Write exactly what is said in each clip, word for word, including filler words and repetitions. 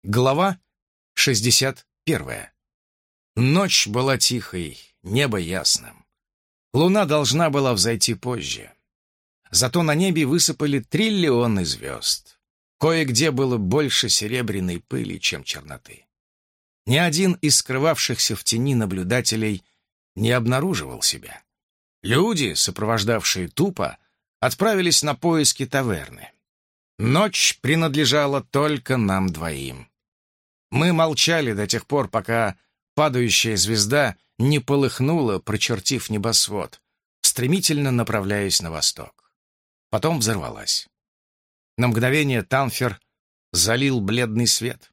Глава шестьдесят первая. Ночь была тихой, небо ясным. Луна должна была взойти позже. Зато на небе высыпали триллионы звезд. Кое-где было больше серебряной пыли, чем черноты. Ни один из скрывавшихся в тени наблюдателей не обнаруживал себя. Люди, сопровождавшие Тупа, отправились на поиски таверны. Ночь принадлежала только нам двоим. Мы молчали до тех пор, пока падающая звезда не полыхнула, прочертив небосвод, стремительно направляясь на восток. Потом взорвалась. На мгновение Танфер залил бледный свет.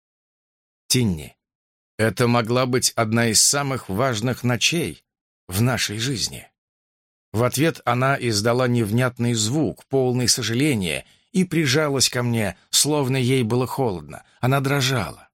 Тинни, это могла быть одна из самых важных ночей в нашей жизни. В ответ она издала невнятный звук, полный сожаления, и прижалась ко мне, словно ей было холодно. Она дрожала.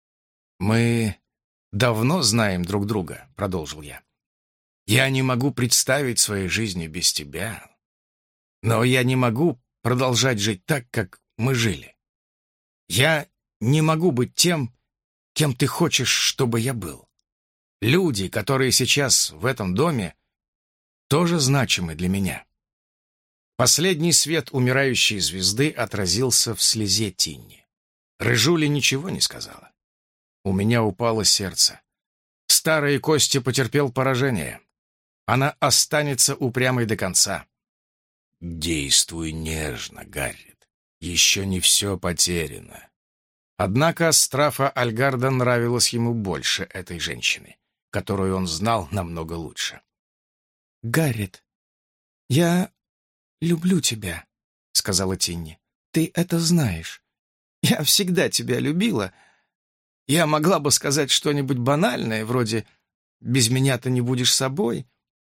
«Мы давно знаем друг друга», — продолжил я. «Я не могу представить своей жизни без тебя. Но я не могу продолжать жить так, как мы жили. Я не могу быть тем, кем ты хочешь, чтобы я был. Люди, которые сейчас в этом доме, тоже значимы для меня». Последний свет умирающей звезды отразился в слезе Тинни. Рыжуля ничего не сказала. У меня упало сердце. Старый Костя потерпел поражение. Она останется упрямой до конца. «Действуй нежно, Гаррет. Еще не все потеряно». Однако Страфа Альгарда нравилась ему больше этой женщины, которую он знал намного лучше. «Гаррет, я люблю тебя», — сказала Тинни. «Ты это знаешь. Я всегда тебя любила. Я могла бы сказать что-нибудь банальное, вроде «без меня ты не будешь собой».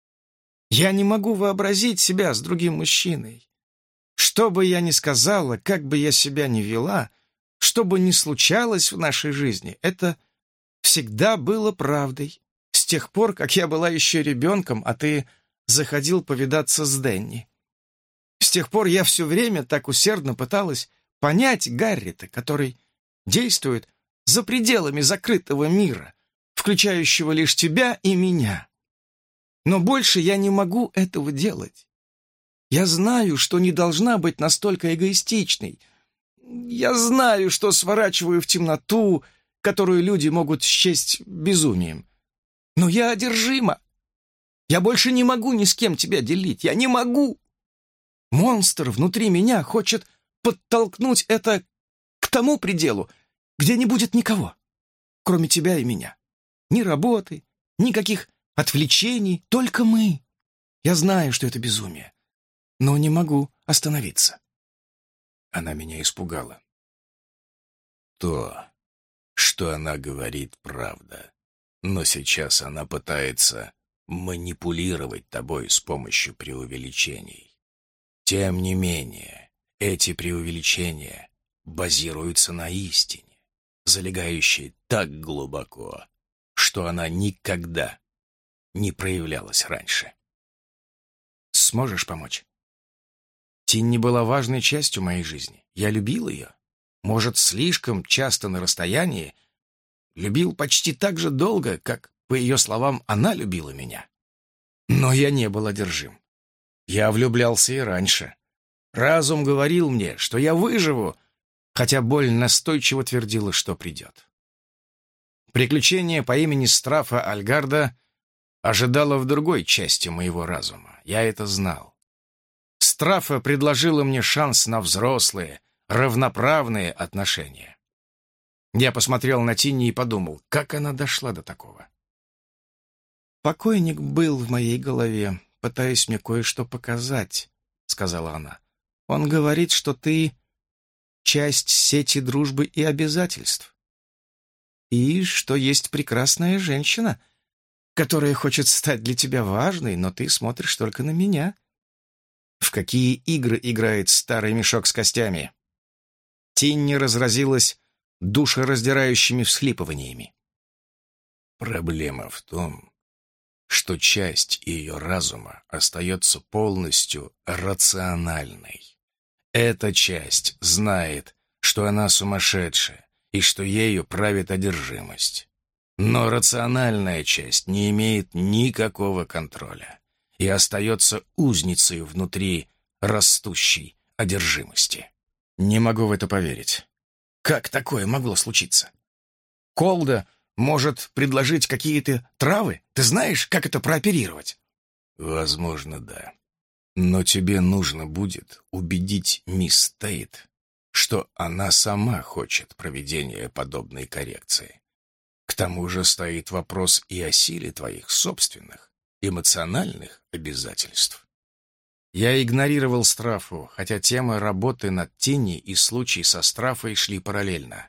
Я не могу вообразить себя с другим мужчиной. Что бы я ни сказала, как бы я себя ни вела, что бы ни случалось в нашей жизни, это всегда было правдой. С тех пор, как я была еще ребенком, а ты заходил повидаться с Дэнни. С тех пор я все время так усердно пыталась понять Гаррета, который действует за пределами закрытого мира, включающего лишь тебя и меня. Но больше я не могу этого делать. Я знаю, что не должна быть настолько эгоистичной. Я знаю, что сворачиваю в темноту, которую люди могут счесть безумием. Но я одержима. Я больше не могу ни с кем тебя делить. Я не могу. Монстр внутри меня хочет подтолкнуть это к тому пределу, где не будет никого, кроме тебя и меня. Ни работы, никаких отвлечений, только мы. Я знаю, что это безумие, но не могу остановиться». Она меня испугала. То, что она говорит, правда. Но сейчас она пытается манипулировать тобой с помощью преувеличений. Тем не менее, эти преувеличения базируются на истине, залегающей так глубоко, что она никогда не проявлялась раньше. Сможешь помочь? Тинни была важной частью моей жизни. Я любил ее. Может, слишком часто на расстоянии. Любил почти так же долго, как, по ее словам, она любила меня. Но я не был одержим. Я влюблялся и раньше. Разум говорил мне, что я выживу, хотя боль настойчиво твердила, что придет. Приключение по имени Страфа Альгарда ожидало в другой части моего разума. Я это знал. Страфа предложила мне шанс на взрослые, равноправные отношения. Я посмотрел на Тинни и подумал, как она дошла до такого. «Покойник был в моей голове, пытаясь мне кое-что показать», — сказала она. «Он говорит, что ты часть сети дружбы и обязательств. И что есть прекрасная женщина, которая хочет стать для тебя важной, но ты смотришь только на меня. В какие игры играет старый мешок с костями?» Тинни разразилась душераздирающими всхлипываниями. «Проблема в том, что часть ее разума остается полностью рациональной. Эта часть знает, что она сумасшедшая, и что ею правит одержимость. Но рациональная часть не имеет никакого контроля и остается узницей внутри растущей одержимости. Не могу в это поверить. Как такое могло случиться? Колда может предложить какие-то травы? Ты знаешь, как это прооперировать? Возможно, да. Но тебе нужно будет убедить мисс Тейт, что она сама хочет проведения подобной коррекции. К тому же стоит вопрос и о силе твоих собственных эмоциональных обязательств. Я игнорировал Страфу, хотя темы работы над Тинни и случай со Страфой шли параллельно.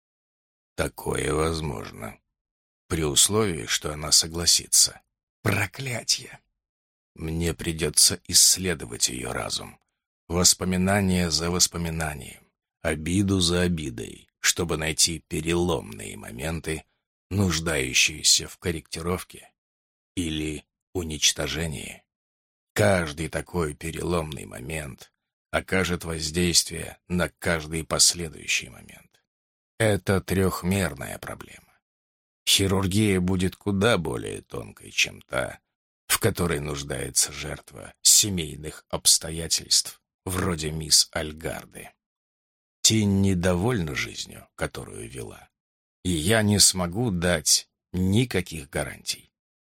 Такое возможно, при условии, что она согласится. Проклятье! Мне придется исследовать ее разум, воспоминание за воспоминанием, обиду за обидой, чтобы найти переломные моменты, нуждающиеся в корректировке или уничтожении. Каждый такой переломный момент окажет воздействие на каждый последующий момент. Это трехмерная проблема. Хирургия будет куда более тонкой, чем та, в которой нуждается жертва семейных обстоятельств, вроде мисс Альгарды. Тинь недовольна жизнью, которую вела, и я не смогу дать никаких гарантий.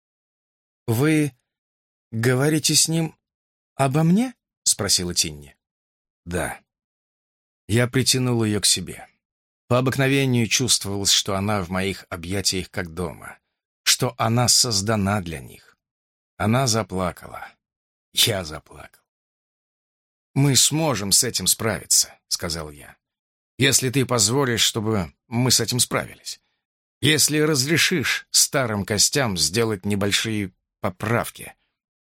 «Вы говорите с ним обо мне?» — спросила Тинни. «Да». Я притянул ее к себе. По обыкновению чувствовалось, что она в моих объятиях как дома, что она создана для них. Она заплакала. Я заплакал. «Мы сможем с этим справиться», — сказал я. «Если ты позволишь, чтобы мы с этим справились. Если разрешишь старым костям сделать небольшие поправки,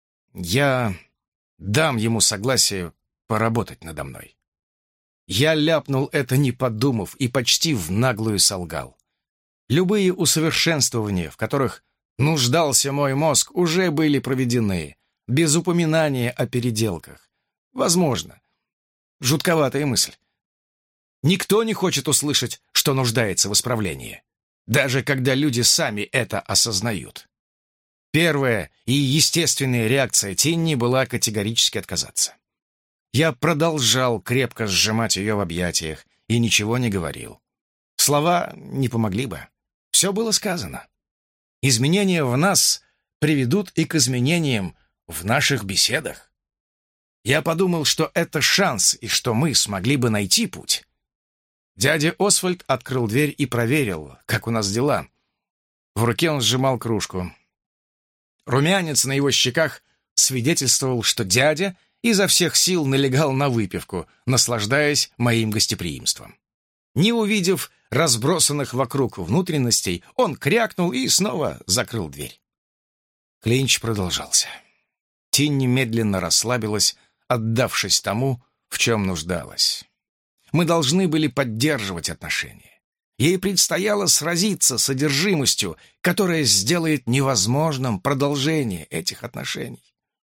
я дам ему согласие поработать надо мной». Я ляпнул это, не подумав, и почти в наглую солгал. Любые усовершенствования, в которых нуждался мой мозг, уже были проведены, без упоминания о переделках. Возможно. Жутковатая мысль. Никто не хочет услышать, что нуждается в исправлении, даже когда люди сами это осознают. Первая и естественная реакция Тинни была категорически отказаться. Я продолжал крепко сжимать ее в объятиях и ничего не говорил. Слова не помогли бы. Все было сказано. Изменения в нас приведут и к изменениям в наших беседах. Я подумал, что это шанс и что мы смогли бы найти путь. Дядя Освальд открыл дверь и проверил, как у нас дела. В руке он сжимал кружку. Румянец на его щеках свидетельствовал, что дядя изо всех сил налегал на выпивку, наслаждаясь моим гостеприимством. Не увидев разбросанных вокруг внутренностей, он крякнул и снова закрыл дверь. Клинч продолжался. Тинни медленно расслабилась, отдавшись тому, в чем нуждалась. Мы должны были поддерживать отношения. Ей предстояло сразиться с одержимостью, которая сделает невозможным продолжение этих отношений.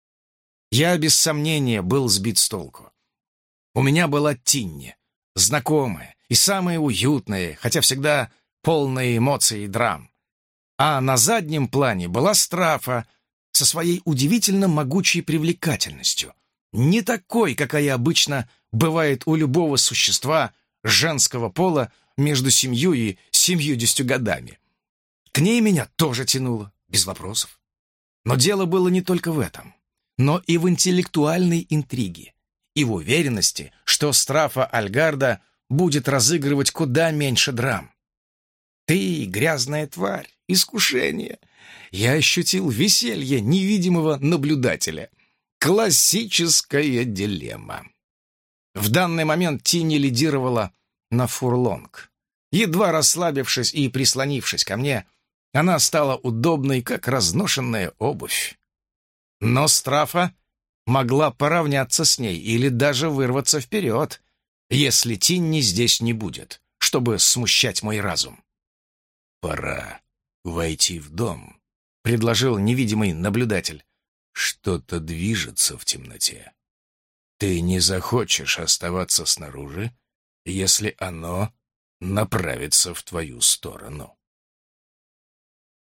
Я, без сомнения, был сбит с толку. У меня была Тинни, знакомая и самая уютная, хотя всегда полная эмоций и драм. А на заднем плане была Страфа со своей удивительно могучей привлекательностью, не такой, какая обычно бывает у любого существа женского пола между семью и семьюдесятью годами. К ней меня тоже тянуло, без вопросов. Но дело было не только в этом, но и в интеллектуальной интриге, и в уверенности, что Страфа Альгарда будет разыгрывать куда меньше драм. Ты, грязная тварь, искушение. Я ощутил веселье невидимого наблюдателя. Классическая дилемма. В данный момент Тинни лидировала на фурлонг. Едва расслабившись и прислонившись ко мне, она стала удобной, как разношенная обувь. Но Страфа могла поравняться с ней или даже вырваться вперед, если Тинни здесь не будет, чтобы смущать мой разум. «Пора войти в дом», — предложил невидимый наблюдатель. «Что-то движется в темноте. Ты не захочешь оставаться снаружи, если оно направится в твою сторону.